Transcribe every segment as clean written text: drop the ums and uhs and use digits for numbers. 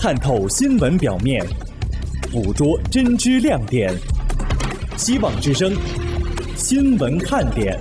探透新闻表面，捕捉真知亮点。希望之声，新闻看点。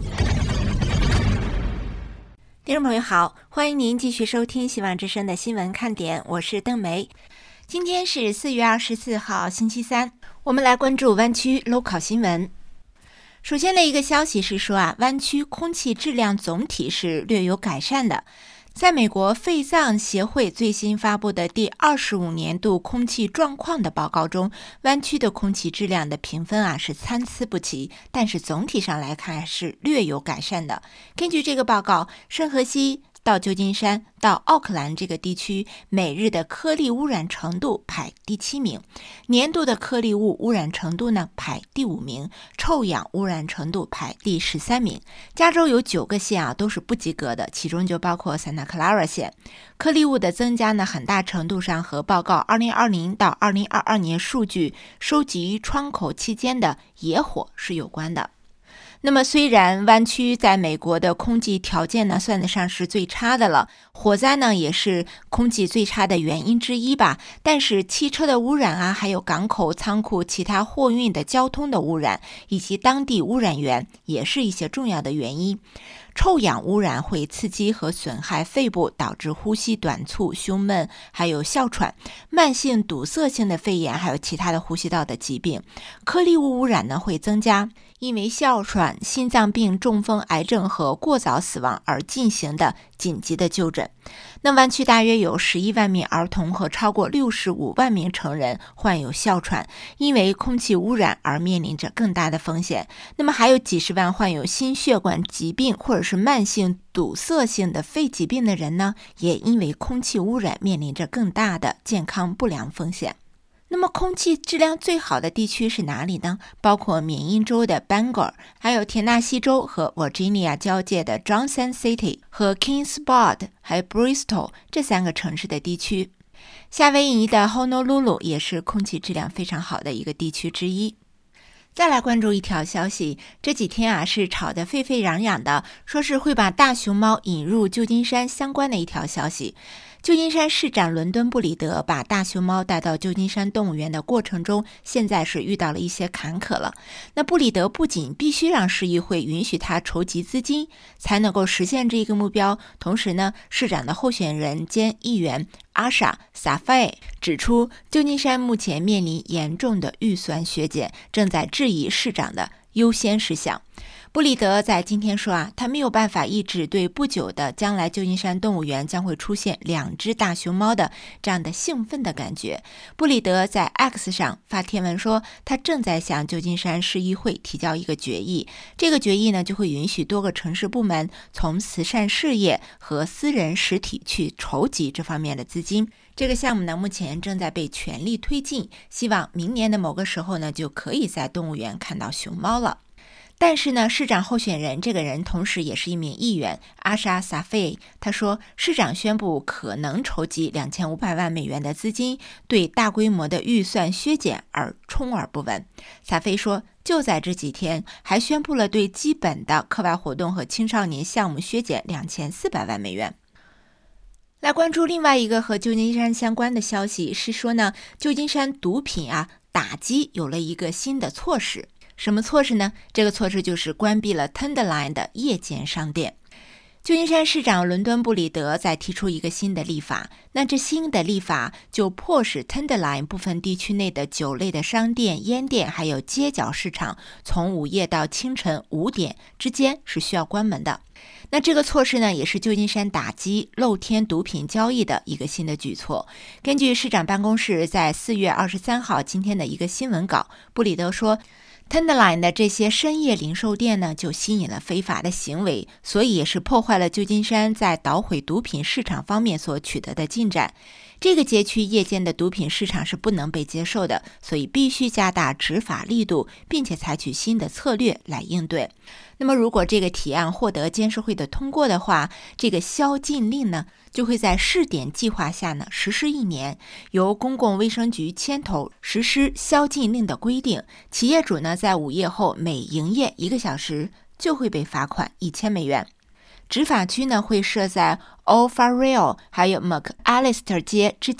听众朋友好，欢迎您继续收听希望之声的新闻看点，我是邓梅。今天是4月24号星期三，我们来关注湾区 local 新闻。首先的一个消息是说湾区空气质量总体是略有改善的。在美国肺脏协会最新发布的第25年度空气状况的报告中，湾区的空气质量的评分是参差不齐，但是总体上来看是略有改善的。根据这个报告，圣荷西到旧金山到奥克兰这个地区每日的颗粒污染程度排第7名，年度的颗粒物污染程度呢排第5名，臭氧污染程度排第13名。加州有9个县都是不及格的，其中就包括Santa Clara县。颗粒物的增加呢，很大程度上和报告2020到2022年数据收集窗口期间的野火是有关的。那么虽然湾区在美国的空气条件呢算得上是最差的了，火灾呢也是空气最差的原因之一吧，但是汽车的污染还有港口仓库其他货运的交通的污染以及当地污染源也是一些重要的原因。臭氧污染会刺激和损害肺部，导致呼吸短促、胸闷，还有哮喘、慢性堵塞性的肺炎，还有其他的呼吸道的疾病。颗粒物污染呢会增加因为哮喘、心脏病、中风、癌症和过早死亡而进行的紧急的就诊。那湾区大约有11万名儿童和超过65万名成人患有哮喘，因为空气污染而面临着更大的风险。那么还有几十万患有心血管疾病或者是慢性堵塞性的肺疾病的人呢，也因为空气污染面临着更大的健康不良风险。那么空气质量最好的地区是哪里呢？包括缅因州的 Bangor， 还有田纳西州和 Virginia 交界的 Johnson City 和 Kingsport 还有 Bristol 这3个城市的地区。夏威夷的 Honolulu 也是空气质量非常好的一个地区之一。再来关注一条消息，这几天是吵得沸沸扬扬的，说是会把大熊猫引入旧金山相关的一条消息。旧金山市长伦敦布里德把大熊猫带到旧金山动物园的过程中，现在是遇到了一些坎坷了。那布里德不仅必须让市议会允许他筹集资金才能够实现这一个目标，同时呢，市长的候选人兼议员阿莎·萨菲指出，旧金山目前面临严重的预算削减，正在质疑市长的优先事项。布里德在今天说他没有办法抑制对不久的将来旧金山动物园将会出现2只大熊猫的这样的兴奋的感觉。布里德在 X 上发帖文说，他正在向旧金山市议会提交一个决议，这个决议呢就会允许多个城市部门从慈善事业和私人实体去筹集这方面的资金。这个项目呢目前正在被全力推进，希望明年的某个时候呢就可以在动物园看到熊猫了。但是呢，市长候选人这个人同时也是一名议员阿莎·萨菲，他说市长宣布可能筹集2500万美元的资金，对大规模的预算削减而充耳不闻。萨菲说，就在这几天还宣布了对基本的课外活动和青少年项目削减2400万美元。来关注另外一个和旧金山相关的消息，是说呢，旧金山毒品打击有了一个新的措施。什么措施呢？这个措施就是关闭了 Tenderloin 的夜间商店。旧金山市长伦敦布里德在提出一个新的立法，那这新的立法就迫使 Tenderloin 部分地区内的酒类的商店、烟店还有街角市场从午夜到清晨5点之间是需要关门的。那这个措施呢，也是旧金山打击露天毒品交易的一个新的举措。根据市长办公室在4月23号今天的一个新闻稿，布里德说Tenderloin 的这些深夜零售店呢，就吸引了非法的行为，所以也是破坏了旧金山在捣毁毒品市场方面所取得的进展。这个街区夜间的毒品市场是不能被接受的，所以必须加大执法力度，并且采取新的策略来应对。那么如果这个提案获得监事会的通过的话，这个宵禁令呢，就会在试点计划下呢实施1年，由公共卫生局牵头实施宵禁令的规定。企业主呢在午夜后每营业1个小时就会被罚款1000美元。执法区呢会设在 O'Farrell 还有 McAllister 街之间，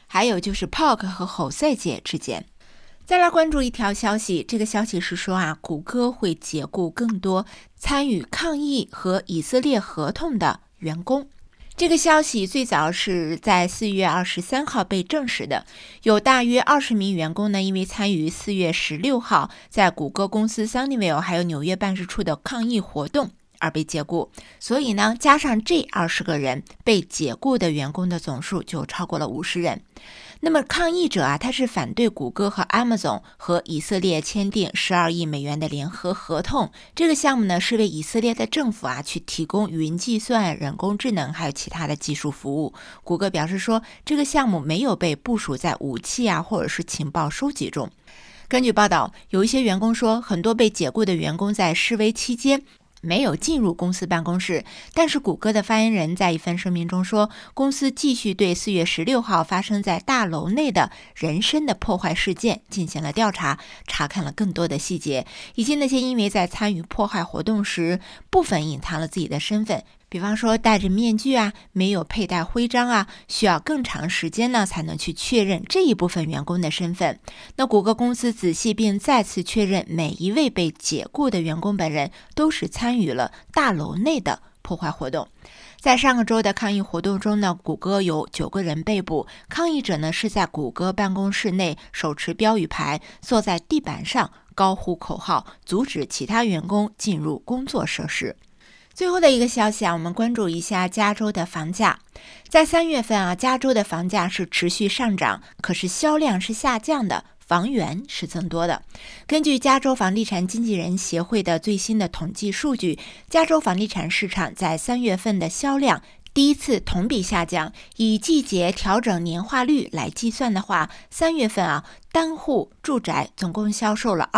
还有就是 Park 和侯赛杰之间。再来关注一条消息，这个消息是说谷歌会解雇更多参与抗议和以色列合同的员工。这个消息最早是在4月23号被证实的，有大约20名员工呢，因为参与4月16号在谷歌公司 Sunnyvale 还有纽约办事处的抗议活动而被解雇，所以呢，加上这20个人被解雇的员工的总数就超过了50人。那么抗议者他是反对谷歌和 Amazon 和以色列签订12亿美元的联合合同。这个项目呢，是为以色列的政府去提供云计算、人工智能还有其他的技术服务。谷歌表示说，这个项目没有被部署在武器或者是情报收集中。根据报道，有一些员工说，很多被解雇的员工在示威期间没有进入公司办公室，但是谷歌的发言人在一份声明中说，公司继续对4月16号发生在大楼内的人身的破坏事件进行了调查，查看了更多的细节，以及那些因为在参与破坏活动时部分隐藏了自己的身份，比方说戴着面具没有佩戴徽章需要更长时间呢才能去确认这一部分员工的身份。那谷歌公司仔细并再次确认，每一位被解雇的员工本人都是参与了大楼内的破坏活动。在上个周的抗议活动中呢，谷歌有9个人被捕，抗议者呢是在谷歌办公室内手持标语牌，坐在地板上高呼口号，阻止其他员工进入工作设施。最后的一个消息我们关注一下加州的房价。在3月份加州的房价是持续上涨，可是销量是下降的，房源是增多的。根据加州房地产经纪人协会的最新的统计数据，加州房地产市场在3月份的销量第一次同比下降。以季节调整年化率来计算的话，3月份单户住宅总共销售了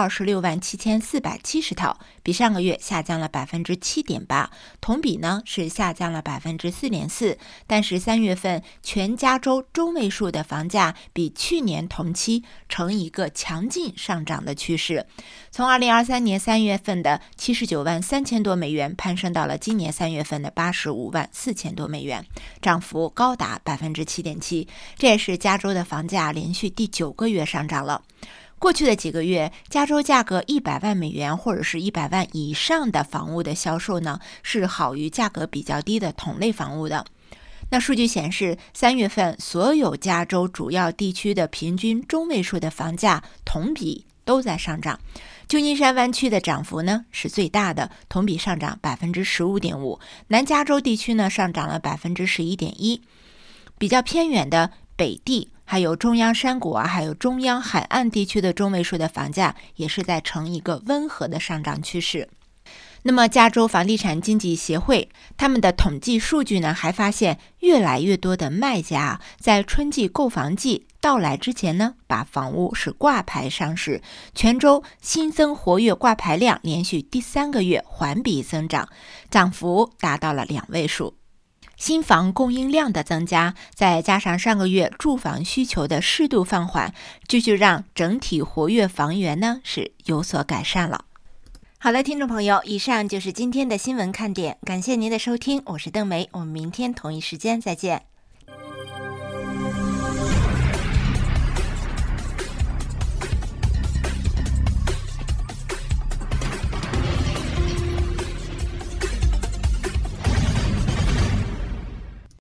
267470套，比上个月下降了 7.8%， 同比呢是下降了 4.4%。 但是3月份全加州中位数的房价比去年同期呈一个强劲上涨的趋势，从2023年3月份的79万3千多美元攀升到了今年3月份的85万4千多美元，涨幅高达 7.7%。 这也是加州的房价连续第9个月上涨了。过去的几个月，加州价格100万美元或者是100万以上的房屋的销售呢，是好于价格比较低的同类房屋的。那数据显示，3月份所有加州主要地区的平均中位数的房价同比都在上涨。旧金山湾区的涨幅呢是最大的，同比上涨 15.5%， 南加州地区呢上涨了 11.1%。 比较偏远的北地还有中央山谷还有中央海岸地区的中位数的房价也是在呈一个温和的上涨趋势。那么加州房地产经纪协会他们的统计数据呢，还发现越来越多的卖家在春季购房季到来之前呢，把房屋是挂牌上市。全州新增活跃挂牌量连续第3个月环比增长，涨幅达到了2位数。新房供应量的增加，再加上上个月住房需求的适度放缓，这就让整体活跃房源呢是有所改善了。好了，听众朋友，以上就是今天的新闻看点，感谢您的收听，我是邓梅，我们明天同一时间再见。